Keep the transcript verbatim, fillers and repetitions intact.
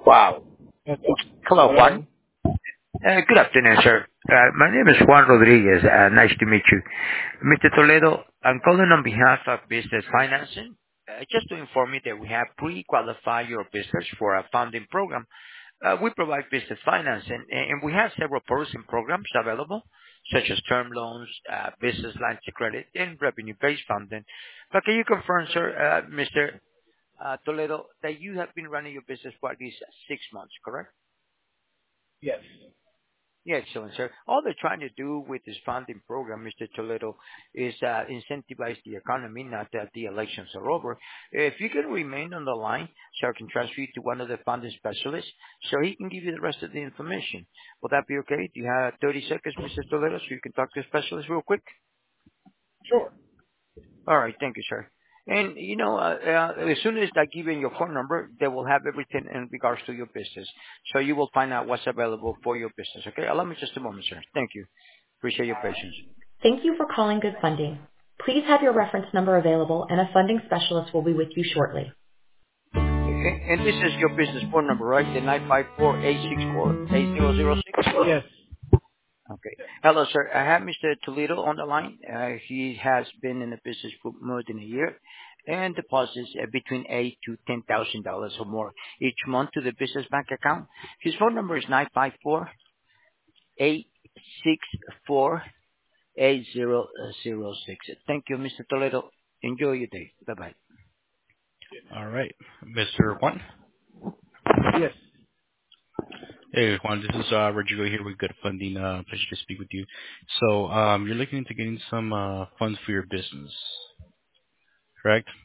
Wow. Hello, Juan. Hello. Uh, good afternoon, sir. Uh, my name is Juan Rodriguez. Uh, nice to meet you. Mister Toledo, I'm calling on behalf of Business Financing. Uh, just to inform you that we have pre-qualified your business for a funding program. Uh, we provide business financing, and and we have several purchasing programs available, such as term loans, uh, business lines of credit, and revenue-based funding. But can you confirm, sir, uh, Mister Uh, Toledo, that you have been running your business for at least six months, correct? Yes. Yeah, excellent, sir. All they're trying to do with this funding program, Mister Toledo, is uh, incentivize the economy, not that the elections are over. If you can remain on the line, so I can transfer you to one of the funding specialists, so he can give you the rest of the information. Will that be okay? Do you have thirty seconds, Mister Toledo, so you can talk to the specialist real quick? Sure. All right. Thank you, sir. And, you know, uh, uh, as soon as I give you your phone number, they will have everything in regards to your business. So you will find out what's available for your business. Okay? Allow me just a moment, sir. Thank you. Appreciate your patience. Thank you for calling Good Funding. Please have your reference number available, and a funding specialist will be with you shortly. Okay. And this is your business phone number, right? The nine five four, eight six four, eight zero zero six. Yes. Okay. Hello, sir. I have Mister Toledo on the line. Uh, he has been in the business for more than a year and deposits uh, between eight to ten thousand dollars or more each month to the business bank account. His phone number is nine five four, eight six four, eight zero zero six. Thank you, Mister Toledo. Enjoy your day. Bye bye. All right. Mister Juan. Yes. Hey, Juan, this is uh, Rodrigo here with Good Funding. Uh, pleasure to speak with you. So, um, you're looking into getting some uh, funds for your business, correct?